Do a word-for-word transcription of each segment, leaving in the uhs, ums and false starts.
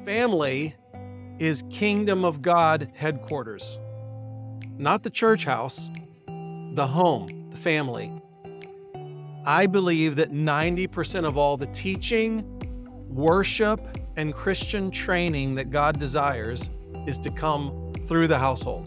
Family is kingdom of God headquarters, not the church house, the home, the family. I believe that ninety percent of all the teaching, worship, and Christian training that God desires is to come through the household.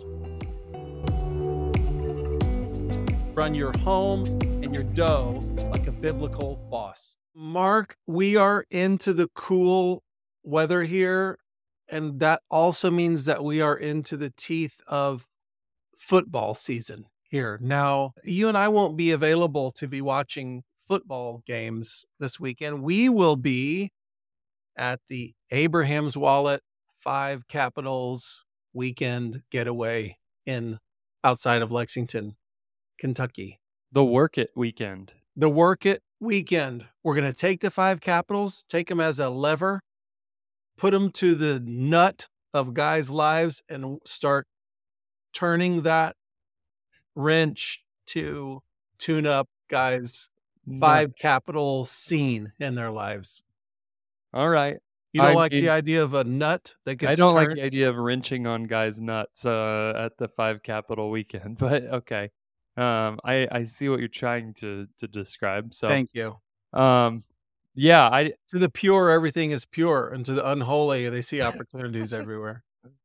Run your home and your dough like a biblical boss. Mark, we are into the cool weather here, and that also means that we are into the teeth of football season here. Now, you and I won't be available to be watching football games this weekend. We will be at the Abraham's Wallet Five Capitals weekend getaway in outside of Lexington, Kentucky. The Work It weekend. The Work It weekend. We're going to take the Five Capitals, take them as a lever, put them to the nut of guys' lives, and start turning that wrench to tune up guys' Five Nut. Capital scene in their lives. All right. You don't I like mean, the idea of a nut that gets I don't turned? like the idea of wrenching on guys' nuts uh, at the Five Capital weekend, but okay. Um, I, I see what you're trying to, to describe. So, Thank you. um, yeah, I To the pure, everything is pure, and to the unholy, they see opportunities everywhere.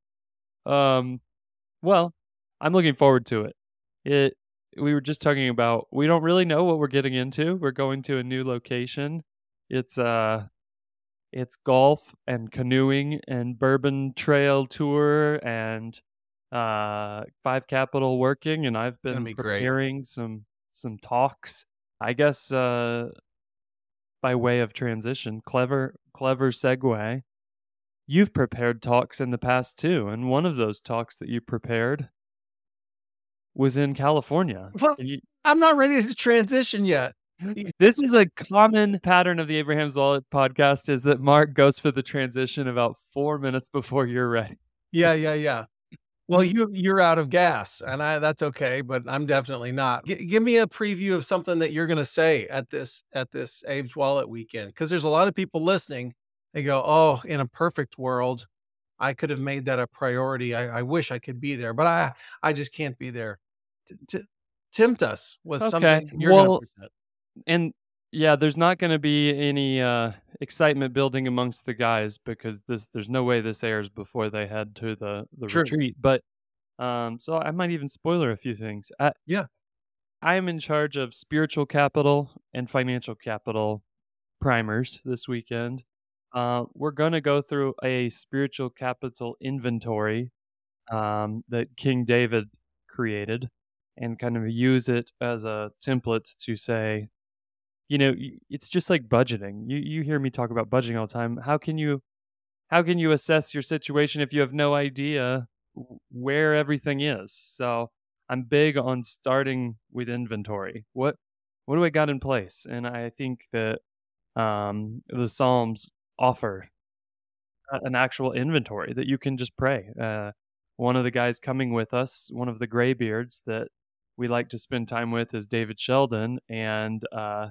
um, well, I'm looking forward to it. It we were just talking about we don't really know what we're getting into. We're going to a new location. It's uh it's golf and canoeing and bourbon trail tour and uh Five Capital working, and I've gonna been be great. preparing some some talks. I guess uh by way of transition, clever clever segue. You've prepared talks in the past too, and one of those talks that you prepared was in California. Well, And you, I'm not ready to transition yet. this is a common pattern of the Abraham's Wallet podcast is that Mark goes for the transition about four minutes before you're ready. Yeah, yeah, yeah. Well, you you're out of gas, and I that's okay, but I'm definitely not. G- give me a preview of something that you're going to say at this at this Abe's Wallet weekend, because there's a lot of people listening. They go, "Oh, in a perfect world, I could have made that a priority. I, I wish I could be there, but I I just can't be there." T- t- tempt us with Okay. something you're going to Well, present. and yeah, there's not going to be any uh, excitement building amongst the guys because this there's no way this airs before they head to the the True. retreat. But um, so I might even spoiler a few things. I, Yeah. I am in charge of spiritual capital and financial capital primers this weekend. Uh, we're going to go through a spiritual capital inventory um, that King David created and kind of use it as a template to say, you know, y- it's just like budgeting. You you hear me talk about budgeting all the time. How can you how can you assess your situation if you have no idea w- where everything is? So I'm big on starting with inventory. What what do I got in place? And I think that um, the Psalms offer a- an actual inventory that you can just pray. Uh, one of the guys coming with us, one of the graybeards that we like to spend time with, is David Sheldon, and uh,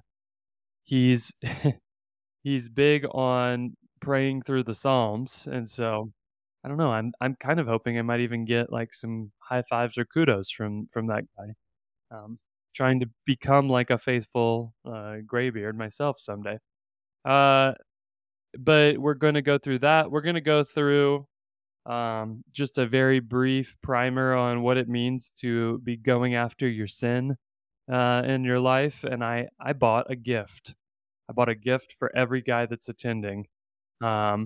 he's he's big on praying through the Psalms, and so I don't know. I'm I'm kind of hoping I might even get like some high fives or kudos from from that guy. Um, trying to become like a faithful uh, graybeard myself someday. Uh, but we're going to go through that. We're going to go through um, just a very brief primer on what it means to be going after your sin uh, in your life. And I, I bought a gift. I bought a gift for every guy that's attending. Um,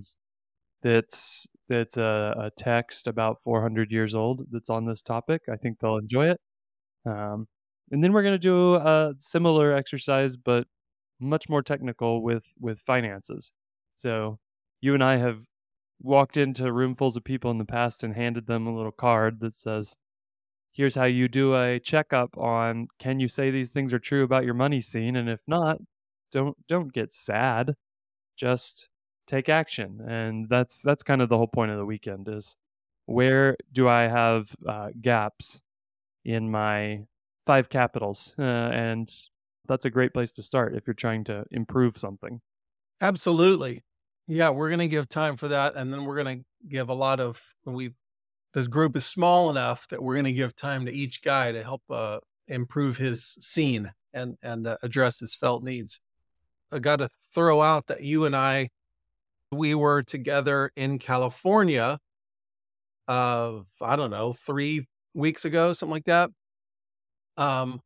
that's that's a, a text about four hundred years old that's on this topic. I think they'll enjoy it. Um, and then we're going to do a similar exercise, but much more technical with with finances. So you and I have walked into roomfuls of people in the past and handed them a little card that says, here's how you do a checkup on, can you say these things are true about your money scene? And if not, don't don't get sad. Just take action. And that's that's kind of the whole point of the weekend is where do I have uh, gaps in my five capitals? Uh, and that's a great place to start if you're trying to improve something. Absolutely. Yeah, we're going to give time for that. And then we're going to give a lot of, we the group is small enough that we're going to give time to each guy to help uh, improve his scene and, and uh, address his felt needs. I got to throw out that you and I, we were together in California of, I don't know, three weeks ago, something like that. Um,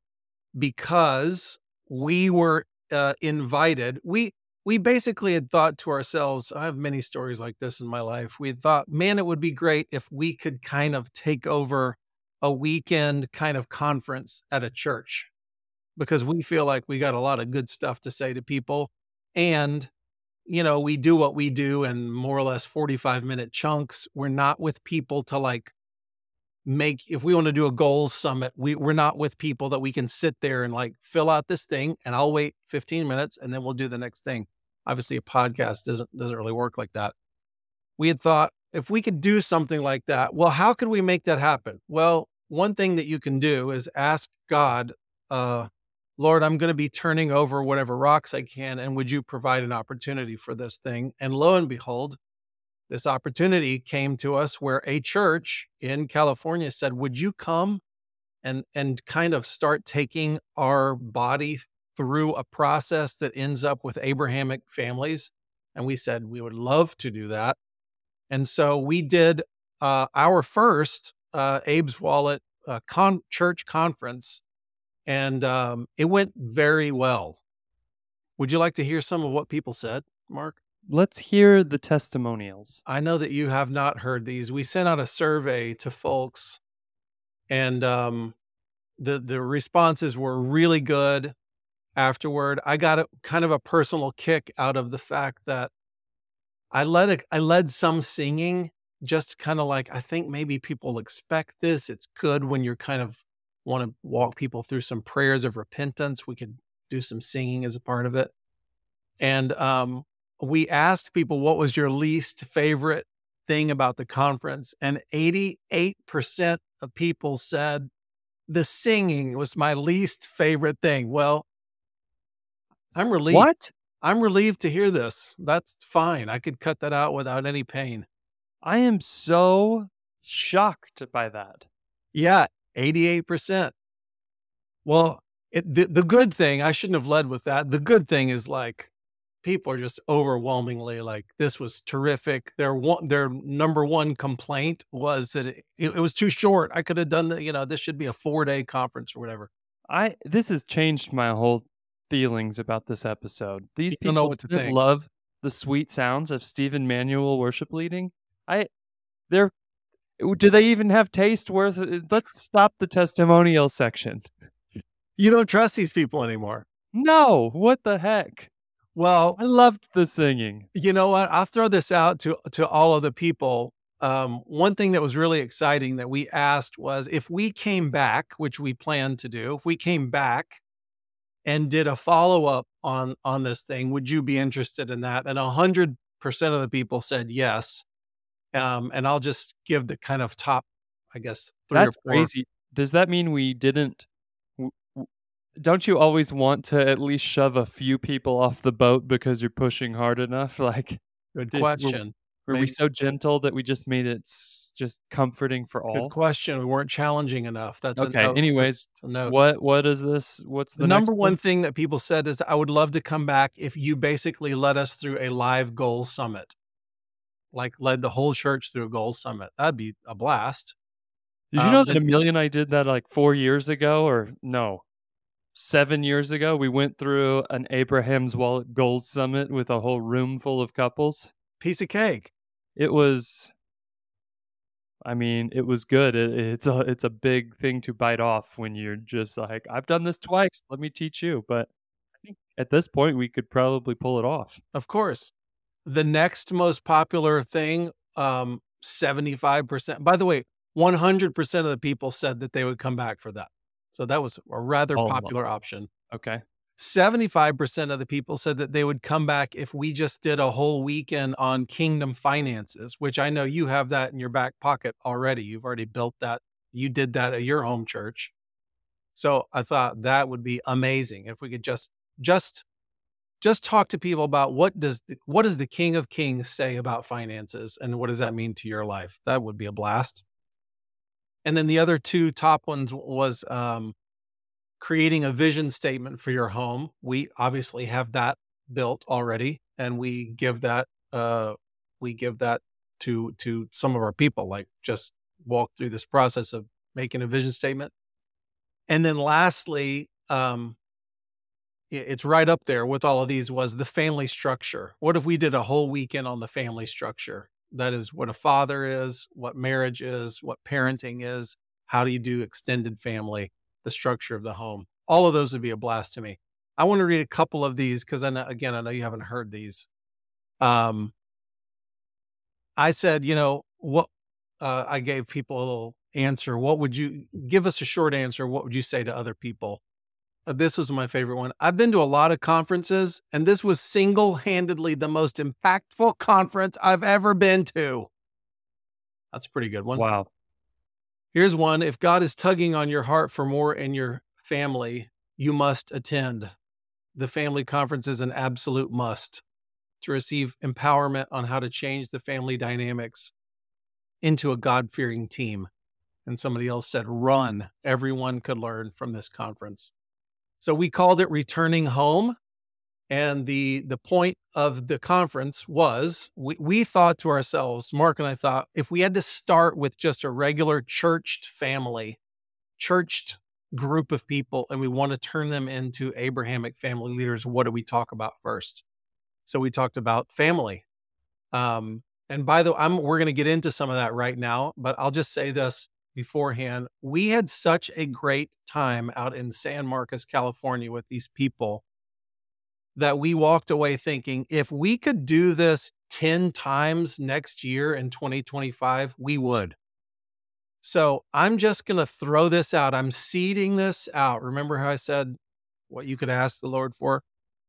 because we were uh, invited. We we basically had thought to ourselves, I have many stories like this in my life. We had thought, man, it would be great if we could kind of take over a weekend kind of conference at a church because we feel like we got a lot of good stuff to say to people. And, you know, we do what we do in more or less forty-five minute chunks. We're not with people to like make if we want to do a goals summit, we we're not with people that we can sit there and like fill out this thing and I'll wait fifteen minutes and then we'll do the next thing. Obviously a podcast doesn't doesn't really work like that. We had thought if we could do something like that, well, how could we make that happen? Well, one thing that you can do is ask God, uh, Lord, I'm going to be turning over whatever rocks I can, and would you provide an opportunity for this thing? And lo and behold, this opportunity came to us where a church in California said, would you come and and kind of start taking our body through a process that ends up with Abrahamic families? And we said we would love to do that. And so we did uh, our first uh, Abe's Wallet uh, con- church conference, and um, it went very well. Would you like to hear some of what people said, Mark? Let's hear the testimonials. I know that you have not heard these. We sent out a survey to folks, and um, the the responses were really good. Afterward, I got a kind of a personal kick out of the fact that I led a, I led some singing, just kind of like I think maybe people expect this. It's good when you're kind of want to walk people through some prayers of repentance. We could do some singing as a part of it, and um, we asked people what was your least favorite thing about the conference, and eighty-eight percent of people said the singing was my least favorite thing. Well, I'm relieved. What? I'm relieved to hear this. That's fine. I could cut that out without any pain. I am so shocked by that. Yeah, eighty-eight percent. Well, it, the, the good thing, I shouldn't have led with that. The good thing is like people are just overwhelmingly like, this was terrific. Their one, their number one complaint was that it, it, it was too short. I could have done the, you know, this should be a four day conference or whatever. I this has changed my whole feelings about this episode. These You don't know people what to didn't think. love the sweet sounds of Stephen Manuel worship leading. I they're do they even have taste worth let's stop the testimonial section. You don't trust these people anymore. No, what the heck? Well, I loved the singing. you know what? I'll throw this out to to all of the people. Um, one thing that was really exciting that we asked was if we came back, which we planned to do, if we came back and did a follow up on on this thing, would you be interested in that? And a hundred percent of the people said yes. Um, and I'll just give the kind of top, I guess, three That's or four. crazy. Does that mean we didn't w- w- don't you always want to at least shove a few people off the boat because you're pushing hard enough? Like, Good did- were- question. were we Maybe- so gentle that we just made it s- just comforting for Good all? question. We weren't challenging enough. That's a Okay. note. Anyways, That's a note. what what is this? What's the, The next number one thing that people said is, I would love to come back if you basically led us through a live goal summit, like led the whole church through a goal summit. That'd be a blast. Did you Um, know that the- Amelia and I did that like four years ago, or no, seven years ago? We went through an Abraham's Wallet Goals Summit with a whole room full of couples. Piece of cake. It was, I mean, it was good. It, it's a it's a big thing to bite off when you're just like, I've done this twice. Let me teach you. But I think at this point, we could probably pull it off. Of course. The next most popular thing, um, seventy-five percent. By the way, one hundred percent of the people said that they would come back for that. So that was a rather All of them. popular option. Okay. seventy-five percent of the people said that they would come back if we just did a whole weekend on kingdom finances, which I know you have that in your back pocket already. You've already built that. You did that at your home church. So I thought that would be amazing if we could just, just just talk to people about what does the, what does the King of Kings say about finances, and what does that mean to your life? That would be a blast. And then the other two top ones was um, creating a vision statement for your home. We obviously have that built already, and we give that uh, we give that to to some of our people. Like, just walk through this process of making a vision statement. And then lastly, um, it's right up there with all of these, was the family structure. What if we did a whole weekend on the family structure? That is what a father is, what marriage is, what parenting is, how do you do extended family, the structure of the home. All of those would be a blast to me. I want to read a couple of these because, I know, again, I know you haven't heard these. Um, I said, you know, what uh, I gave people a little answer. What would you give us a short answer? What would you say to other people? Uh, This was my favorite one. I've been to a lot of conferences, and this was single-handedly the most impactful conference I've ever been to. That's a pretty good one. Wow. Here's one. If God is tugging on your heart for more in your family, you must attend. The family conference is an absolute must to receive empowerment on how to change the family dynamics into a God-fearing team. And somebody else said, run. Everyone could learn from this conference. So we called it Returning Home. And the the point of the conference was, we, we thought to ourselves, Mark and I thought, if we had to start with just a regular churched family, churched group of people, and we want to turn them into Abrahamic family leaders, what do we talk about first? So we talked about family. Um, and by the way, I'm, we're going to get into some of that right now, but I'll just say this beforehand. We had such a great time out in San Marcos, California with these people that we walked away thinking, if we could do this ten times next year in twenty twenty-five, we would. So I'm just going to throw this out. I'm seeding this out. Remember how I said what you could ask the Lord for?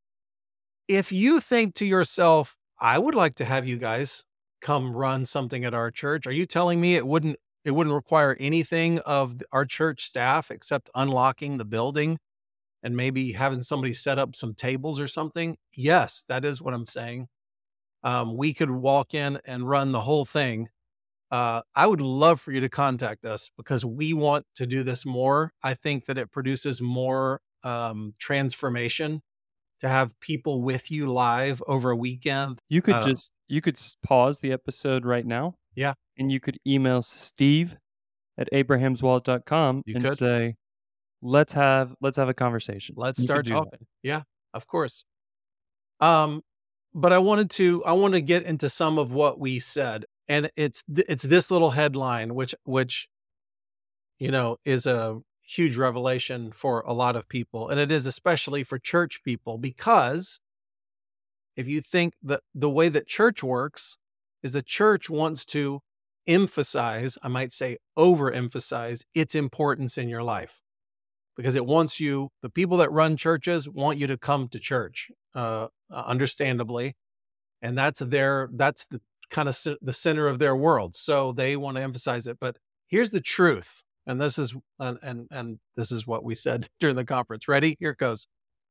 If you think to yourself, I would like to have you guys come run something at our church, are you telling me it wouldn't it wouldn't require anything of our church staff except unlocking the building and maybe having somebody set up some tables or something? Yes, that is what I'm saying. Um, we could walk in and run the whole thing. Uh, I would love for you to contact us because we want to do this more. I think that it produces more um, transformation to have people with you live over a weekend. You could Uh, just you could s- pause the episode right now. Yeah. And you could email Steve at abrahamswallet dot com You and could. say, let's have let's have a conversation. Let's You could start do that. talking. Yeah, of course. Um, but I wanted to I want to get into some of what we said, and it's th- it's this little headline, which which you know is a huge revelation for a lot of people, and it is especially for church people, because if you think that the way that church works is the church wants to emphasize, I might say overemphasize, its importance in your life, because it wants you, the people that run churches want you to come to church, uh, uh, understandably. And that's their, that's the kind of c- the center of their world. So they want to emphasize it. But here's the truth. And this is, and, and, and this is what we said during the conference. Ready? Here it goes.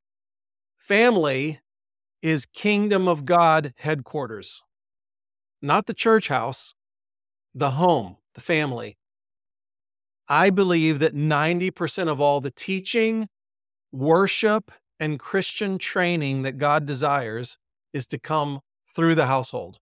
Family is kingdom of God headquarters, not the church house, the home, the family. I believe that ninety percent of all the teaching, worship, and Christian training that God desires is to come through the household.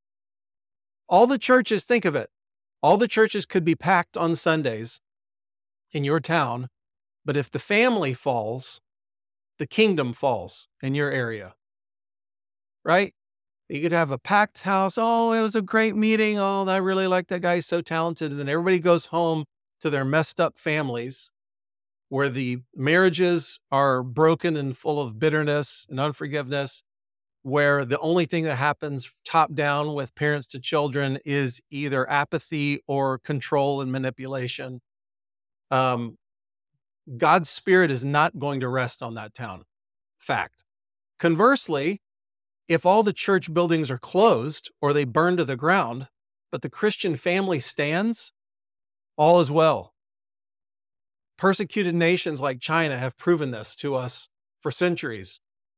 All the churches, think of it, all the churches could be packed on Sundays in your town, but if the family falls, the kingdom falls in your area, right? You could have a packed house. Oh, it was a great meeting. Oh, I really like that guy. He's so talented. And then everybody goes home to their messed up families where the marriages are broken and full of bitterness and unforgiveness, where the only thing that happens top down with parents to children is either apathy or control and manipulation. Um, God's spirit is not going to rest on that town. Fact. Conversely, if all the church buildings are closed or they burn to the ground, but the Christian family stands, all is well. Persecuted nations like China have proven this to us for centuries.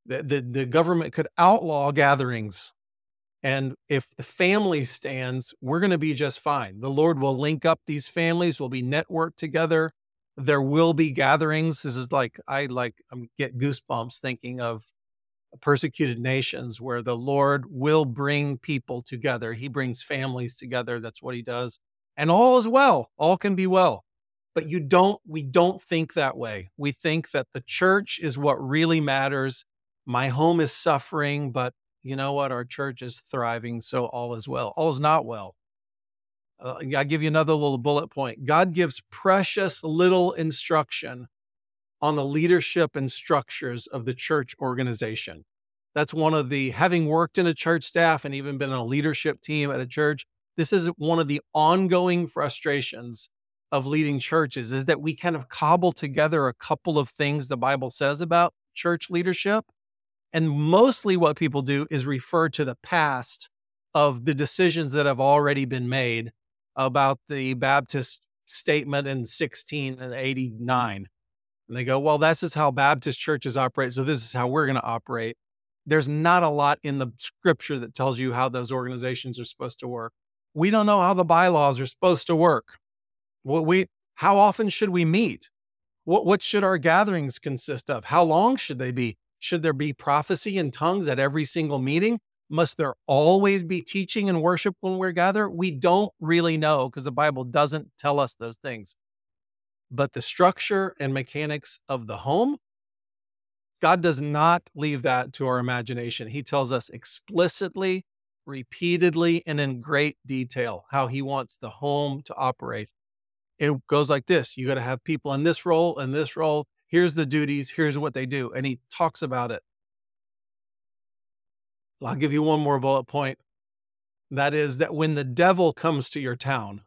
The, the, the government could outlaw gatherings. And if the family stands, we're going to be just fine. The Lord will link up these families, will be networked together. There will be gatherings. This is like, I like, I get goosebumps thinking of persecuted nations where the Lord will bring people together. He brings families together. That's what he does. And all is well. All can be well. But you don't, we don't think that way. We think that the church is what really matters. My home is suffering, but you know what? Our church is thriving, so all is well. All is not well. Uh, I'll give you another little bullet point. God gives precious little instruction on the leadership and structures of the church organization. That's one of the, having worked in a church staff and even been on a leadership team at a church, this is one of the ongoing frustrations of leading churches, is that we kind of cobble together a couple of things the Bible says about church leadership. And mostly what people do is refer to the past of the decisions that have already been made about the Baptist statement in sixteen eighty-nine. And they go, well, this is how Baptist churches operate, so this is how we're going to operate. There's not a lot in the scripture that tells you how those organizations are supposed to work. We don't know how the bylaws are supposed to work. What we, how often should we meet? What, what should our gatherings consist of? How long should they be? Should there be prophecy in tongues at every single meeting? Must there always be teaching and worship when we're gathered? We don't really know because the Bible doesn't tell us those things. But the structure and mechanics of the home, God does not leave that to our imagination. He tells us explicitly, repeatedly, and in great detail how he wants the home to operate. It goes like this. You got to have people in this role and this role. Here's the duties. Here's what they do. And he talks about it. I'll give you one more bullet point. That is that when the devil comes to your town,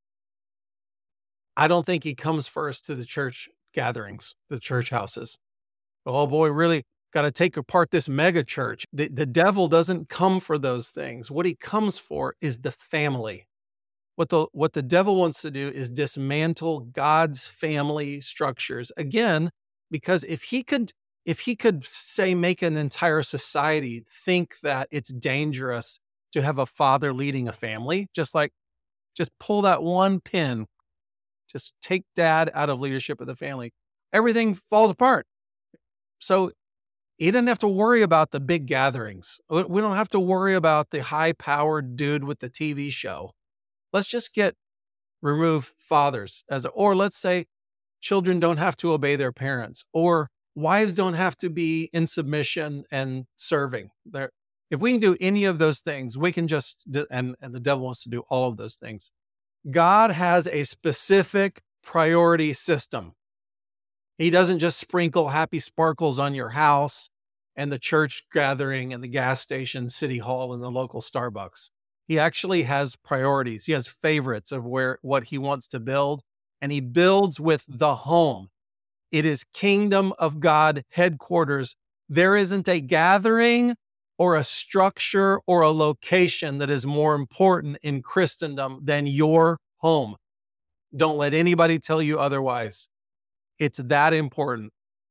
I don't think he comes first to the church gatherings, the church houses. Oh boy, really got to take apart this mega church. The, the devil doesn't come for those things. What he comes for is the family. What the, what the devil wants to do is dismantle God's family structures. Again, because if he could, if he could say, make an entire society think that it's dangerous to have a father leading a family, just like, just pull that one pin, just take dad out of leadership of the family, everything falls apart. So he doesn't have to worry about the big gatherings. We don't have to worry about the high-powered dude with the T V show. Let's just get remove fathers as a, or let's say children don't have to obey their parents, or wives don't have to be in submission and serving. There, if we can do any of those things, we can just, and, and the devil wants to do all of those things. God has a specific priority system. He doesn't just sprinkle happy sparkles on your house and the church gathering and the gas station, city hall, and the local Starbucks. He actually has priorities. He has favorites of where, what he wants to build, and he builds with the home. It is kingdom of God headquarters. There isn't a gathering or a structure or a location that is more important in Christendom than your home. Don't let anybody tell you otherwise. It's that important.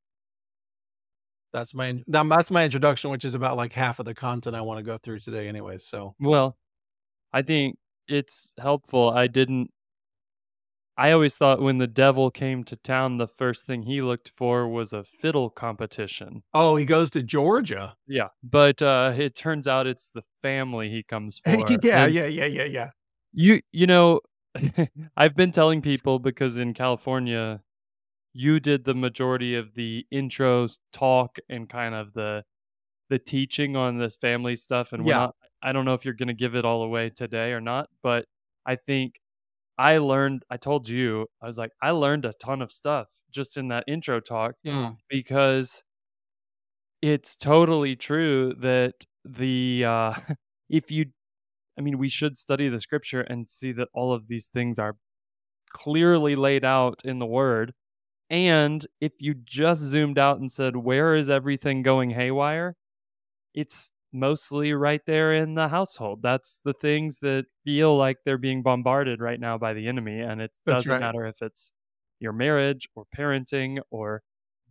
That's my, that's my introduction, which is about like half of the content I want to go through today anyways. So, well, I think it's helpful. I didn't, I always thought when the devil came to town, the first thing he looked for was a fiddle competition. Oh, he goes to Georgia. Yeah. But uh, it turns out it's the family he comes for. yeah, and yeah, yeah, yeah, yeah. You, you know, I've been telling people, because in California, you did the majority of the intros talk and kind of the the teaching on this family stuff. And we're Yeah. not, I don't know if you're going to give it all away today or not, but I think I learned, I told you, I was like, I learned a ton of stuff just in that intro talk, Mm. because it's totally true that the, uh, if you, I mean, we should study the scripture and see that all of these things are clearly laid out in the word. And if you just zoomed out and said, where is everything going haywire? It's mostly right there in the household. That's the things that feel like they're being bombarded right now by the enemy. And it That's doesn't right. matter if it's your marriage or parenting or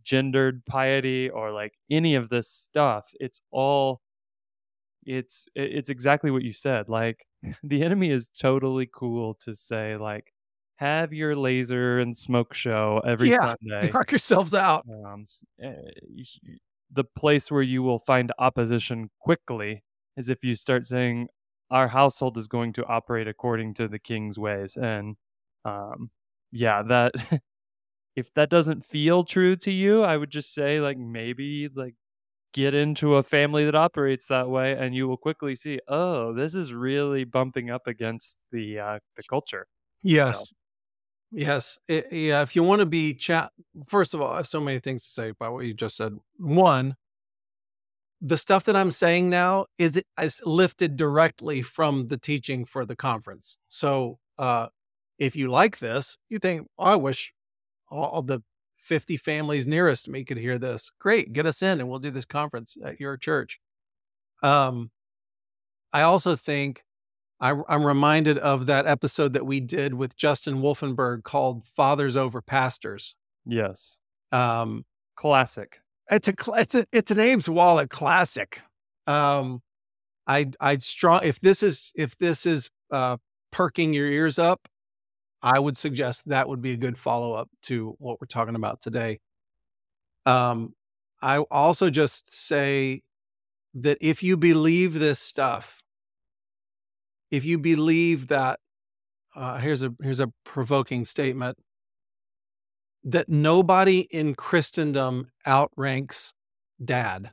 gendered piety or like any of this stuff. It's all it's it's exactly what you said. Like the enemy is totally cool to say like have your laser and smoke show every Yeah, Sunday. knock yourselves out. Um, uh, the place where you will find opposition quickly is if you start saying our household is going to operate according to the king's ways. And um, yeah, that if that doesn't feel true to you, I would just say like maybe like get into a family that operates that way, and you will quickly see, oh, this is really bumping up against the uh, the culture. Yes. So. Yes. It, yeah. If you want to be chat, first of all, I have so many things to say about what you just said. One, the stuff that I'm saying now is, is lifted directly from the teaching for the conference. So uh, if you like this, you think, oh, I wish all the fifty families nearest me could hear this. Great. Get us in and we'll do this conference at your church. Um, I also think I, I'm reminded of that episode that we did with Justin Wolfenberg called Fathers Over Pastors. Yes. Um, Classic. It's a, it's a, it's an Ames Wallet classic. Um, I, I strong, if this is, if this is, uh, perking your ears up, I would suggest that would be a good follow-up to what we're talking about today. Um, I also just say that if you believe this stuff, if you believe that, uh, here's a here's a provoking statement, that nobody in Christendom outranks dad,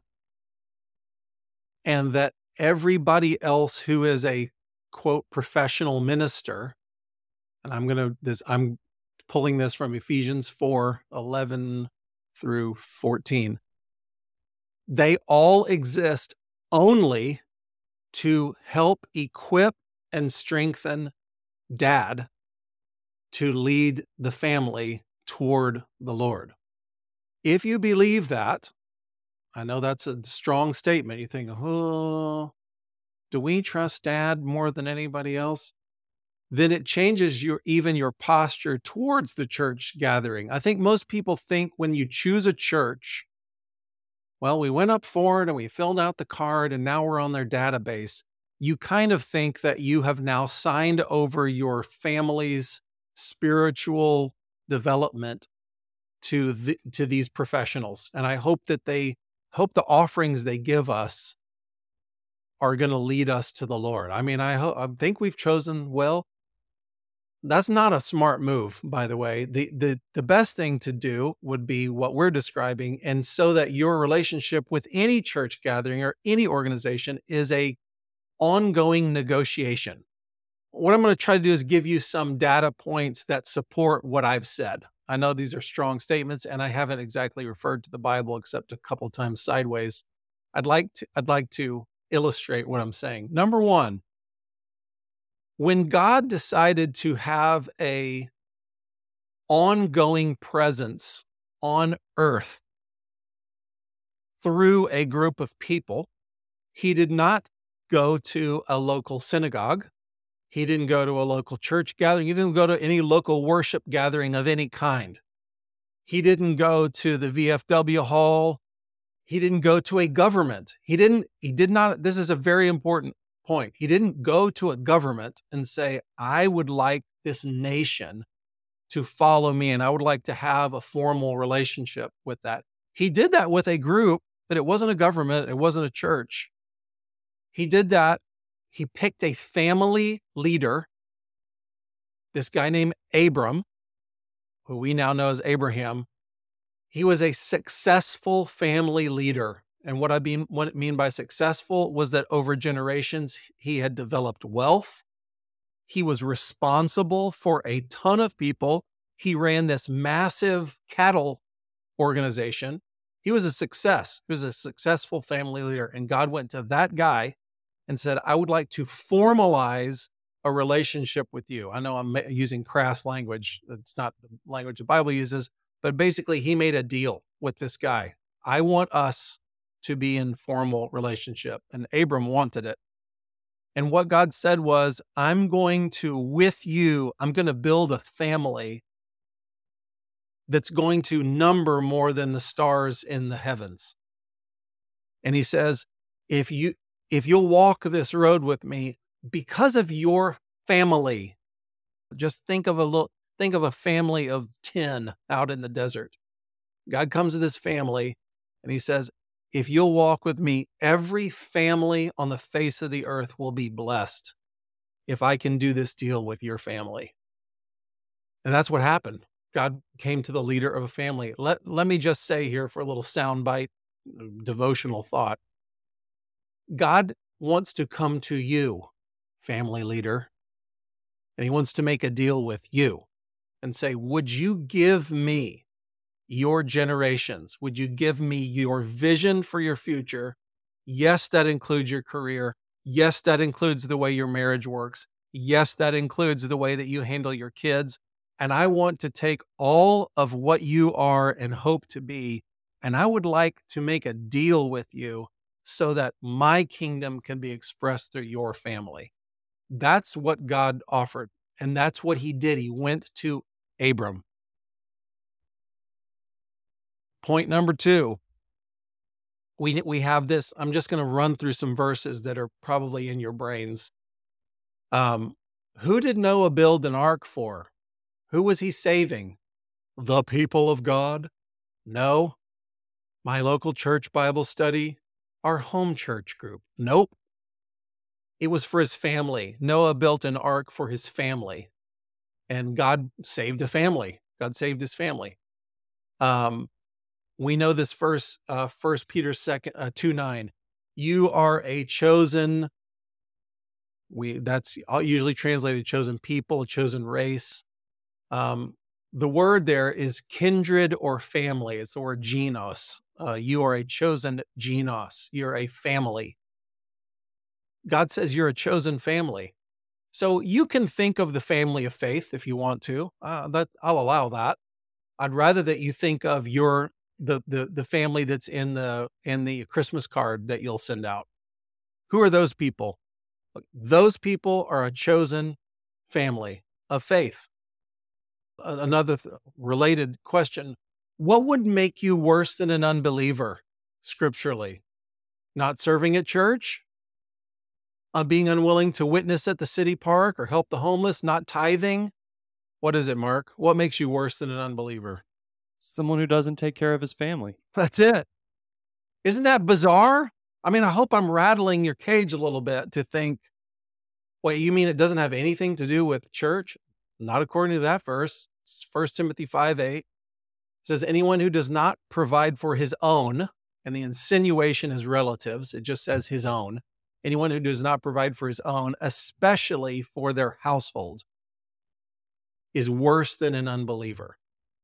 and that everybody else who is a quote professional minister, and I'm gonna this I'm pulling this from Ephesians four eleven through fourteen. They all exist only to help equip and strengthen dad to lead the family toward the Lord. If you believe that, I know that's a strong statement. You think, oh, do we trust dad more than anybody else? Then it changes your even your posture towards the church gathering. I think most people think when you choose a church, well, we went up forward and we filled out the card and now we're on their database. You kind of think that you have now signed over your family's spiritual development to the, to these professionals. And I hope that they hope the offerings they give us are going to lead us to the Lord. I mean, I, ho- I think we've chosen well. That's not a smart move, by the way. The, the the best thing to do would be what we're describing, and so that your relationship with any church gathering or any organization is a ongoing negotiation. What I'm going to try to do is give you some data points that support what I've said. I know these are strong statements, and I haven't exactly referred to the Bible except a couple times sideways. I'd like to I'd like to illustrate what I'm saying. Number one, when God decided to have a ongoing presence on earth through a group of people, he did not go to a local synagogue. He didn't go to a local church gathering. He didn't go to any local worship gathering of any kind. He didn't go to the V F W hall. He didn't go to a government. He didn't, he did not, this is a very important point. He didn't go to a government and say, I would like this nation to follow me and I would like to have a formal relationship with that. He did that with a group, but it wasn't a government. It wasn't a church. He did that. He picked a family leader, this guy named Abram, who we now know as Abraham. He was a successful family leader. And what I mean, what I mean by successful was that over generations, he had developed wealth. He was responsible for a ton of people. He ran this massive cattle organization. He was a success. He was a successful family leader. And God went to that guy and said, I would like to formalize a relationship with you. I know I'm using crass language. It's not the language the Bible uses, but basically he made a deal with this guy. I want us to be in formal relationship. And Abram wanted it. And what God said was, I'm going to, with you, I'm going to build a family that's going to number more than the stars in the heavens. And he says, if you if you'll walk this road with me because of your family, just think of a little think of a family of ten out in the desert. God comes to this family and he says, if you'll walk with me, every family on the face of the earth will be blessed if I can do this deal with your family. And that's what happened. God came to the leader of a family. Let, let me just say here for a little soundbite, devotional thought. God wants to come to you, family leader, and he wants to make a deal with you and say, would you give me your generations? Would you give me your vision for your future? Yes, that includes your career. Yes, that includes the way your marriage works. Yes, that includes the way that you handle your kids. And I want to take all of what you are and hope to be, and I would like to make a deal with you so that my kingdom can be expressed through your family. That's what God offered. And that's what he did. He went to Abram. Point number two, we, we have this. I'm just going to run through some verses that are probably in your brains. Um, who did Noah build an ark for? Who was he saving? The people of God? No. My local church Bible study? Our home church group? Nope. It was for his family. Noah built an ark for his family, and God saved a family. God saved his family. Um, we know this verse, uh, First Peter second, uh, two nine. You are a chosen. We that's usually translated chosen people, a chosen race. Um, the word there is kindred or family. It's the word genos. Uh, you are a chosen genos. You're a family. God says you're a chosen family. So you can think of the family of faith if you want to. Uh, that I'll allow that. I'd rather that you think of your the the the family that's in the in the Christmas card that you'll send out. Who are those people? Those people are a chosen family of faith. Another th- related question, what would make you worse than an unbeliever scripturally? Not serving at church? Uh, being unwilling to witness at the city park or help the homeless? Not tithing? What is it, Mark? What makes you worse than an unbeliever? Someone who doesn't take care of his family. That's it. Isn't that bizarre? I mean, I hope I'm rattling your cage a little bit to think, wait, you mean it doesn't have anything to do with church? Not according to that verse. It's First Timothy five eight. It says, anyone who does not provide for his own, and the insinuation is relatives, it just says his own. Anyone who does not provide for his own, especially for their household, is worse than an unbeliever.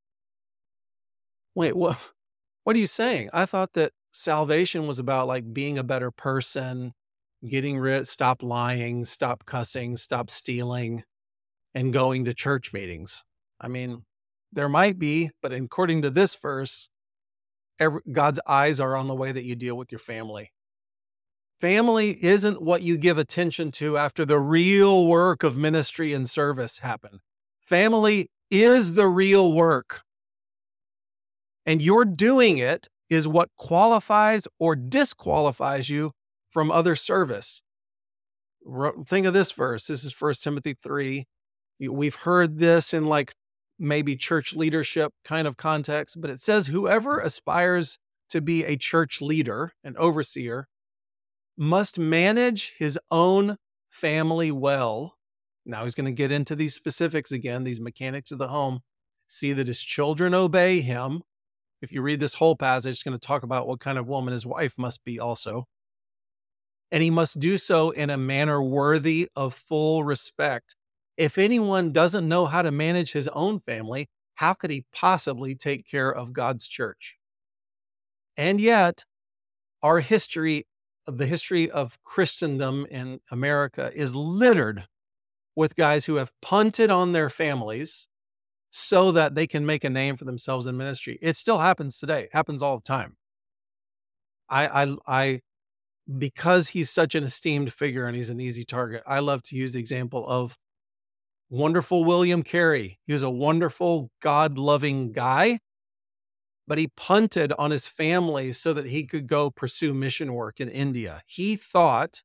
Wait, what, what are you saying? I thought that salvation was about like being a better person, getting rid, stop lying, stop cussing, stop stealing, and going to church meetings. I mean, there might be, but according to this verse, every, God's eyes are on the way that you deal with your family. Family isn't what you give attention to after the real work of ministry and service happen. Family is the real work. And your doing it is what qualifies or disqualifies you from other service. Think of this verse. This is First Timothy three. We've heard this in like maybe church leadership kind of context, but it says whoever aspires to be a church leader, an overseer, must manage his own family well. Now he's going to get into these specifics again, these mechanics of the home. See that his children obey him. If you read this whole passage, it's going to talk about what kind of woman his wife must be also. And he must do so in a manner worthy of full respect. If anyone doesn't know how to manage his own family, how could he possibly take care of God's church? And yet, our history, the history of Christendom in America, is littered with guys who have punted on their families so that they can make a name for themselves in ministry. It still happens today. It happens all the time. I, I, I, because he's such an esteemed figure and he's an easy target, I love to use the example of Wonderful William Carey. He was a wonderful, God-loving guy, but he punted on his family so that he could go pursue mission work in India. He thought,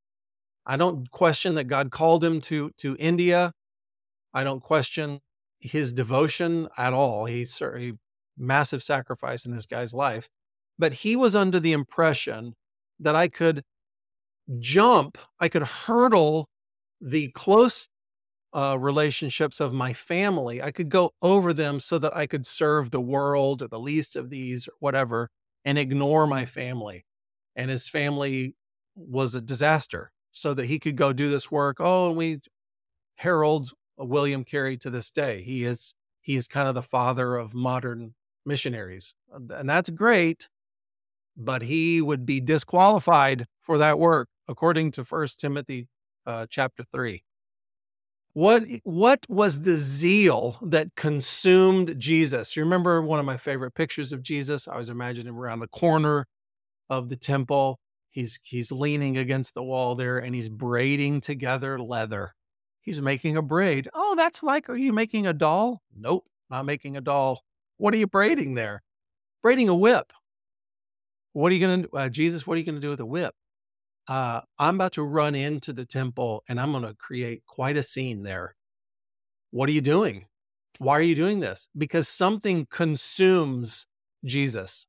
I don't question that God called him to, to India. I don't question his devotion at all. He's certainly massive sacrifice in this guy's life. But he was under the impression that I could jump, I could hurdle the close uh, relationships of my family. I could go over them so that I could serve the world or the least of these or whatever and ignore my family. And his family was a disaster so that he could go do this work. Oh, and we herald William Carey to this day. He is, he is kind of the father of modern missionaries. And that's great, but he would be disqualified for that work, according to First Timothy uh, chapter three. What, what was the zeal that consumed Jesus? You remember one of my favorite pictures of Jesus? I was imagining him around the corner of the temple. He's, he's leaning against the wall there and he's braiding together leather. He's making a braid. Oh, that's like, are you making a doll? Nope, not making a doll. What are you braiding there? Braiding a whip. What are you going to, uh, Jesus, what are you going to do with a whip? Uh, I'm about to run into the temple and I'm going to create quite a scene there. What are you doing? Why are you doing this? Because something consumes Jesus.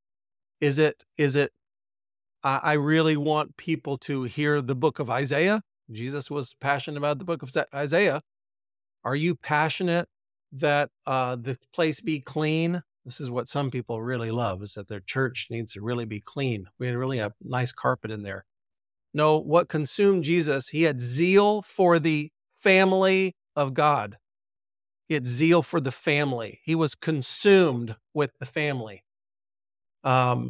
Is it, is it, I, I really want people to hear the book of Isaiah. Jesus was passionate about the book of Isaiah. Are you passionate that uh, the place be clean? This is what some people really love, is that their church needs to really be clean. We really have nice carpet in there. No, what consumed Jesus, he had zeal for the family of God. He had zeal for the family. He was consumed with the family. Um,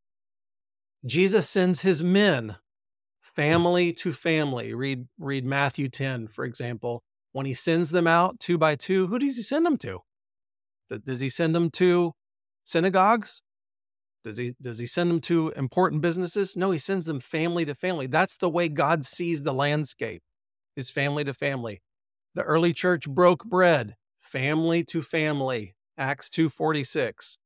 Jesus sends his men family to family. Read, read Matthew ten, for example. When he sends them out two by two, who does he send them to? Does he send them to synagogues? Does he, does he send them to important businesses? No, he sends them family to family. That's the way God sees the landscape, is family to family. The early church broke bread, family to family, Acts two forty-six.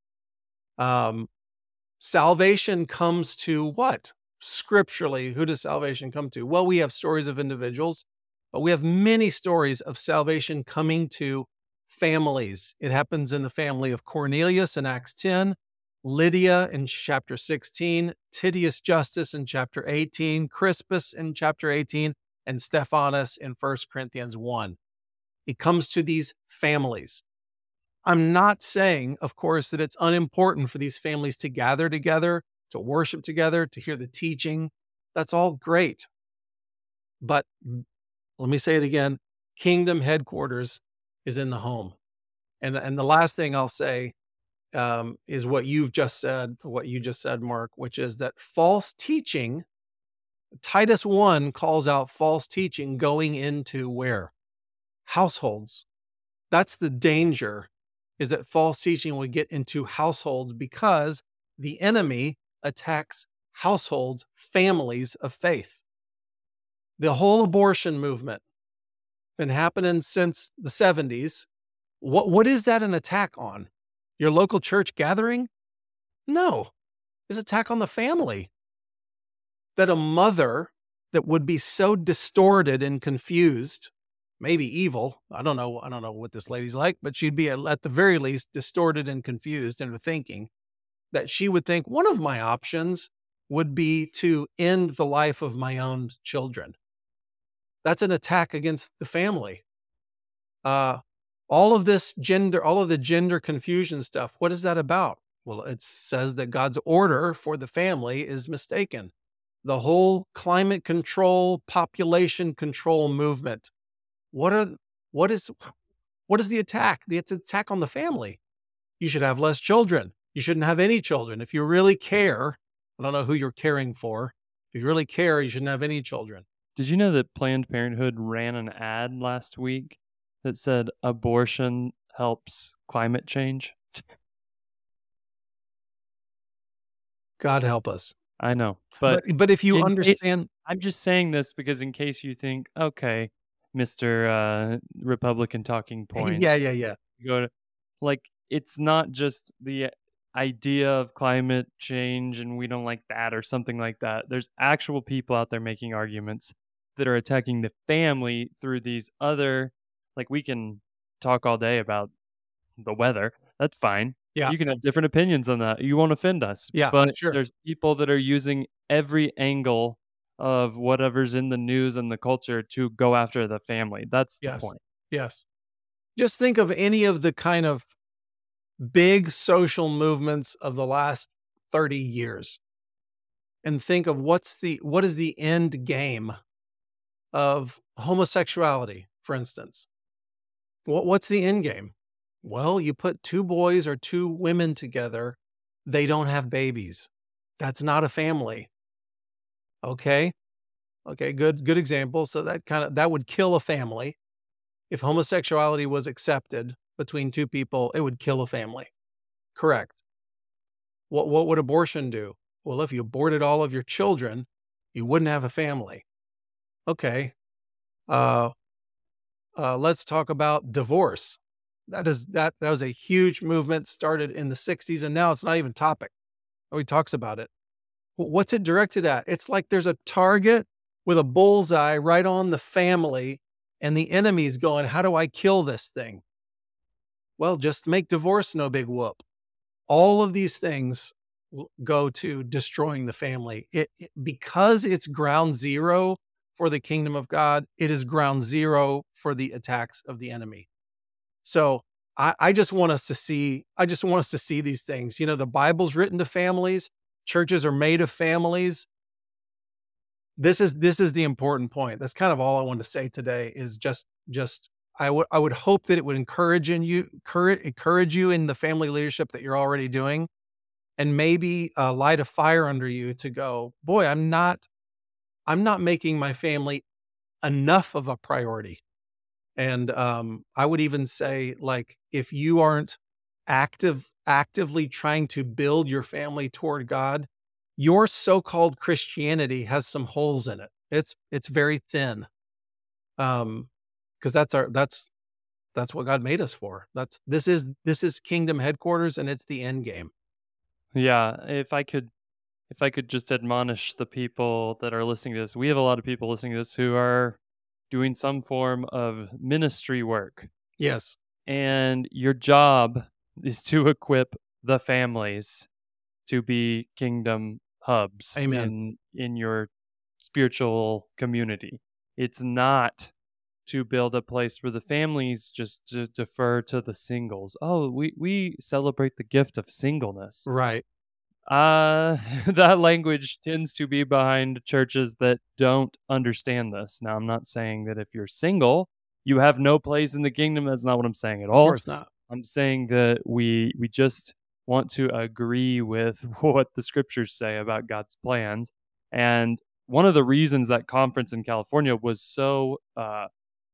Um, salvation comes to what? Scripturally, who does salvation come to? Well, we have stories of individuals, but we have many stories of salvation coming to families. It happens in the family of Cornelius in Acts ten, Lydia in chapter sixteen, Titius Justus in chapter eighteen, Crispus in chapter eighteen, and Stephanus in First Corinthians one. It comes to these families. I'm not saying, of course, that it's unimportant for these families to gather together, to worship together, to hear the teaching. That's all great. But let me say it again, kingdom headquarters is in the home. And, and the last thing I'll say um, is what you've just said, what you just said, Mark, which is that false teaching, Titus one calls out false teaching going into where? Households. That's the danger, is that false teaching will get into households because the enemy attacks households, families of faith. The whole abortion movement been happening since the seventies. What, what is that an attack on? Your local church gathering? No, it's an attack on the family. That a mother that would be so distorted and confused, maybe evil, I don't know, I don't know what this lady's like, but she'd be at the very least distorted and confused in her thinking, that she would think one of my options would be to end the life of my own children. That's an attack against the family. Uh, all of this gender, all of the gender confusion stuff, what is that about? Well, it says that God's order for the family is mistaken. The whole climate control, population control movement. What are, what is, what is the attack? It's an attack on the family. You should have less children. You shouldn't have any children. If you really care, I don't know who you're caring for. If you really care, you shouldn't have any children. Did you know that Planned Parenthood ran an ad last week that said abortion helps climate change? God help us. I know. But but, but if you in understand, case, I'm just saying this because in case you think, okay, Mister Uh, Republican talking point. Yeah, yeah, yeah. You go to, like, it's not just the idea of climate change and we don't like that or something like that. There's actual people out there making arguments that are attacking the family through these other, like, we can talk all day about the weather. That's fine. Yeah, You can have different opinions on that. You won't offend us. yeah, But sure. there's people that are using every angle of whatever's in the news and the culture to go after the family. That's the Yes, point. yes. Just think of any of the kind of big social movements of the last thirty years and think of what's the what is the end game of homosexuality, for instance. What what's the end game? Well, you put two boys or two women together, they don't have babies. That's not a family. Okay? Okay, good good example. So that kind of that would kill a family. If homosexuality was accepted between two people, it would kill a family. Correct. What what would abortion do? Well, if you aborted all of your children, you wouldn't have a family. Okay. Uh, uh, let's talk about divorce. That is that that was a huge movement started in the sixties, and now it's not even topic. Nobody talks about it. Wh- What's it directed at? It's like there's a target with a bullseye right on the family, and the enemy's going, "How do I kill this thing?" Well, just make divorce no big whoop. All of these things will go to destroying the family. It, it because it's ground zero for the kingdom of God, it is ground zero for the attacks of the enemy. So I, I just want us to see, I just want us to see these things. You know, the Bible's written to families, churches are made of families. This is this is the important point. That's kind of all I wanted to say today is just just I would I would hope that it would encourage in you encourage encourage you in the family leadership that you're already doing and maybe uh, light a fire under you to go, boy, I'm not I'm not making my family enough of a priority. And um, I would even say, like, if you aren't active actively trying to build your family toward God, your so-called Christianity has some holes in it. It's it's very thin. Um, because that's our that's that's what God made us for. That's this is this is kingdom headquarters and it's the end game. Yeah, if I could if I could just admonish the people that are listening to this. We have a lot of people listening to this who are doing some form of ministry work. Yes. And your job is to equip the families to be kingdom hubs Amen. in in your spiritual community. It's not to build a place where the families just d- defer to the singles. Oh, we we celebrate the gift of singleness. Right. Uh, that language tends to be behind churches that don't understand this. Now, I'm not saying that if you're single, you have no place in the kingdom. That's not what I'm saying at Of all. course not. I'm saying that we we just want to agree with what the scriptures say about God's plans. And one of the reasons that conference in California was so uh,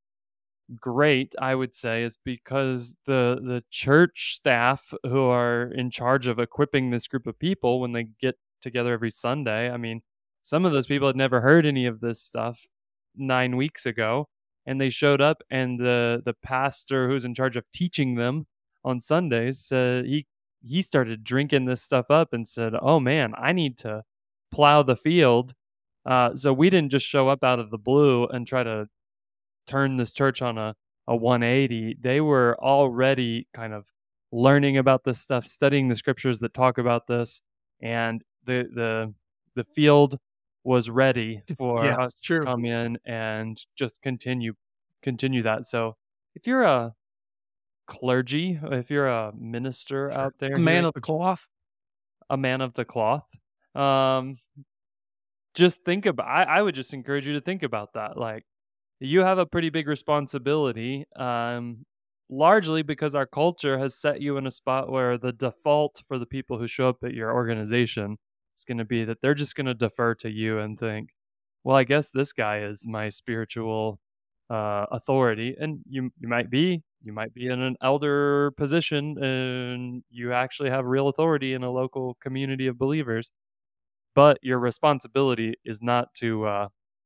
great, I would say, is because the the church staff who are in charge of equipping this group of people when they get together every Sunday, I mean, some of those people had never heard any of this stuff nine weeks ago, and they showed up, and the the pastor who's in charge of teaching them on Sundays said he he started drinking this stuff up and said, "Oh man, I need to plow the field." Uh, so we didn't just show up out of the blue and try to turn this church on a, a one eighty. They were already kind of learning about this stuff, studying the scriptures that talk about this, and the the the field was ready Yeah, for us to true. come in and just continue continue that. So if you're a clergy, if you're a minister Sure. out there A man hearing of the cloth. a man of the cloth, um, just think about I, I would just encourage you to think about that. Like, you have a pretty big responsibility, um, largely because our culture has set you in a spot where the default for the people who show up at your organization is going to be that they're just going to defer to you and think, well, I guess this guy is my spiritual uh, authority. And you, you might be, you might be in an elder position and you actually have real authority in a local community of believers. But your responsibility is not to, uh,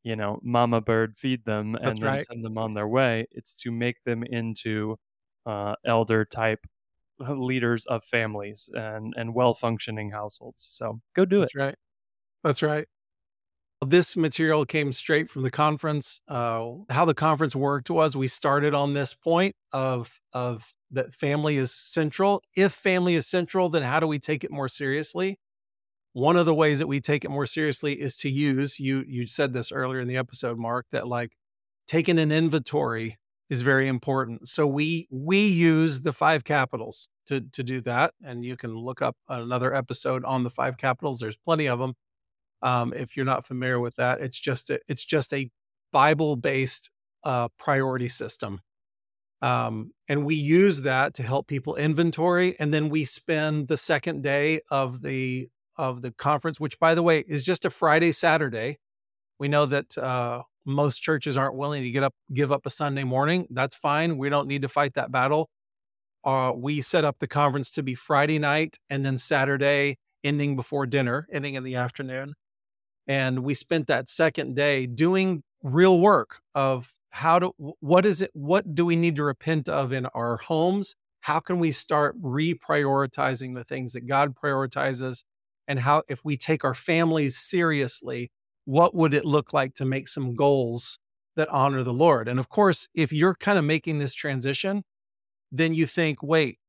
you know, mama bird feed them and That's then right. send them on their way. It's to make them into uh, elder type leaders of families and, and well-functioning households. So go do it. That's right. That's right. This material came straight from the conference. Uh, how the conference worked was we started on this point of, of that family is central. If family is central, then how do we take it more seriously? One of the ways that we take it more seriously is to use, you, you said this earlier in the episode, Mark, that like taking an inventory is very important. So we, we use the five capitals to, to do that. And you can look up another episode on the five capitals. There's plenty of them. Um, if you're not familiar with that, it's just a, it's just a Bible-based uh, priority system. Um, and we use that to help people inventory. And then we spend the second day of the of the conference, which, by the way, is just a Friday, Saturday. We know that uh, most churches aren't willing to get up, give up a Sunday morning. That's fine. We don't need to fight that battle. Uh, we set up the conference to be Friday night and then Saturday, ending before dinner, ending in the afternoon. And we spent that second day doing real work of how to, what is it, what do we need to repent of in our homes? How can we start reprioritizing the things that God prioritizes? And how, if we take our families seriously, what would it look like to make some goals that honor the Lord? And of course, if you're kind of making this transition, then you think, wait,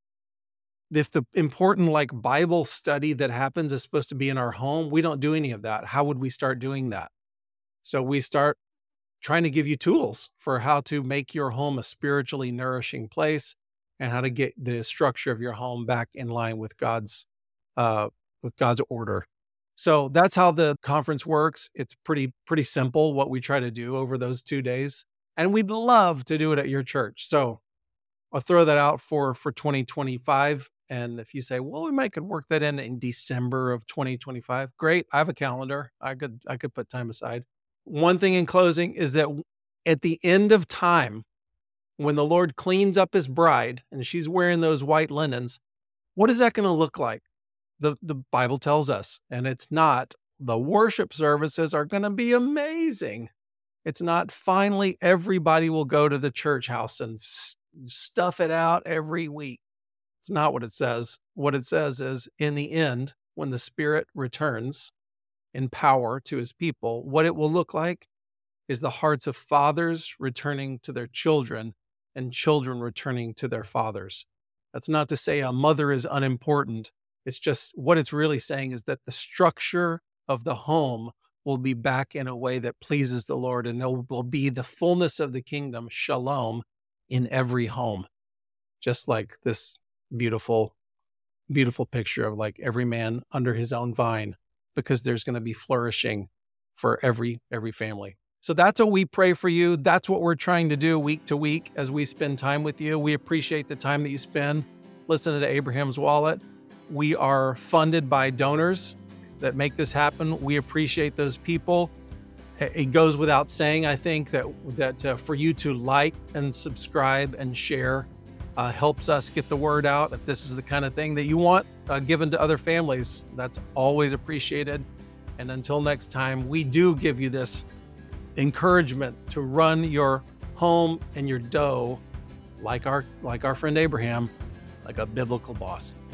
if the important like Bible study that happens is supposed to be in our home, we don't do any of that. How would we start doing that? So we start trying to give you tools for how to make your home a spiritually nourishing place and how to get the structure of your home back in line with God's, uh, with God's order. So that's how the conference works. It's pretty, pretty simple what we try to do over those two days. And we'd love to do it at your church. So I'll throw that out for, for twenty twenty-five. And if you say, well, we might could work that in in December of twenty twenty-five, great. I have a calendar. I could, I could put time aside. One thing in closing is that at the end of time, when the Lord cleans up his bride and she's wearing those white linens, what is that going to look like? The, the Bible tells us, and it's not, the worship services are going to be amazing. It's not finally everybody will go to the church house and st- stuff it out every week. It's not what it says. What it says is in the end, when the Spirit returns in power to his people, what it will look like is the hearts of fathers returning to their children and children returning to their fathers. That's not to say a mother is unimportant. It's just what it's really saying is that the structure of the home will be back in a way that pleases the Lord, and there will be the fullness of the kingdom, shalom, in every home. Just like this beautiful, beautiful picture of like every man under his own vine, because there's going to be flourishing for every, every family. So that's what we pray for you. That's what we're trying to do week to week as we spend time with you. We appreciate the time that you spend listening to Abraham's Wallet. We are funded by donors that make this happen. We appreciate those people. It goes without saying, I think, that that uh, for you to like and subscribe and share uh, helps us get the word out. If this is the kind of thing that you want uh, given to other families, that's always appreciated. And until next time, we do give you this encouragement to run your home and your dough like our like our friend Abraham, like a biblical boss.